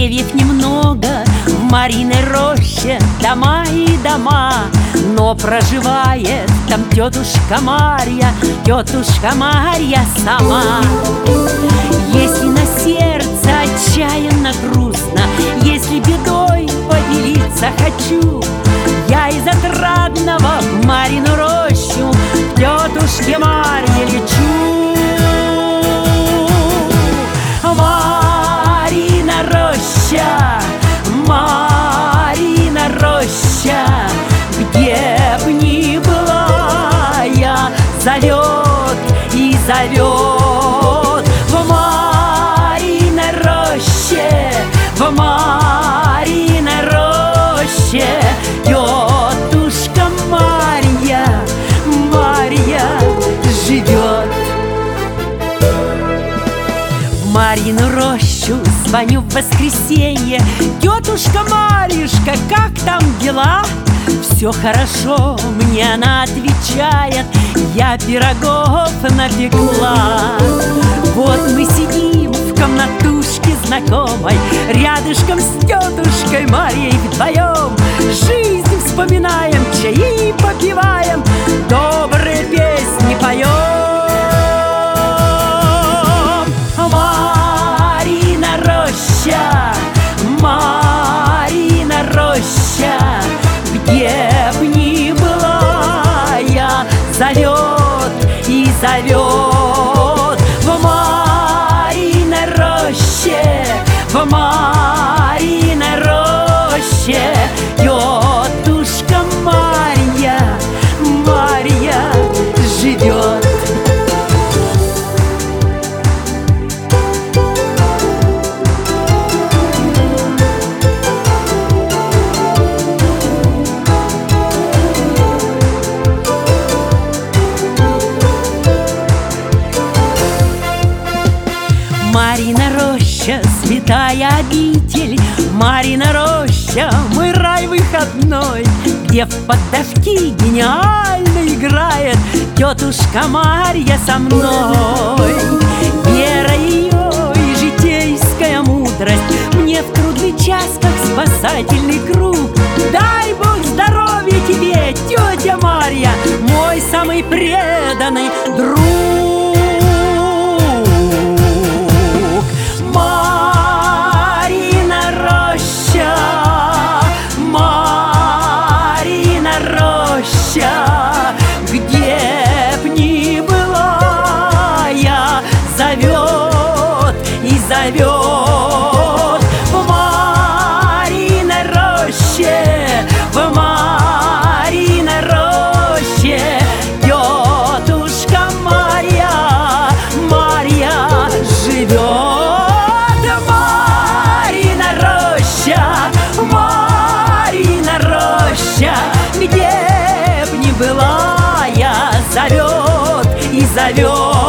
Деревьев немного в Мариной роще, дома и дома, но проживает там тетушка Марья сама. Если на сердце отчаянно грустно, если бедой поделиться хочу, я из отрадного в Марину рощу к тетушке Марье лечу. Марина роща, Марина роща, где б ни была я, зовет и зовет. В Мариной роще, в Мариной роще тетушка Марья живет. В Марину рощу звоню в воскресенье: тетушка Марьюшка, как там дела? Все хорошо, мне она отвечает: я пирогов напекла. Вот мы сидим в комнатушке знакомой, рядышком с тетушкой Марьей вдвоем. Жизнь вспоминаем, чаи попиваем, добрые песни поем. Марина роща, Марина роща, где б ни была я, зовет и зовет. В Мариной роще, в Мариной роще тетушка Марья живет. Марина роща, святая обитель, Марина роща, мой рай выходной, где в поддавки гениально играет тетушка Марья со мной. Вера ее и житейская мудрость мне в трудный час, как спасательный круг. Дай Бог здоровья тебе, тетя Марья, мой самый преданный друг. Марина роща, Марина роща, где б ни была я, зовет и зовет. В Мариной роще, в Мариной роще тетушка Марья живет. Марина роща, где б ни была я, зовет и зовет.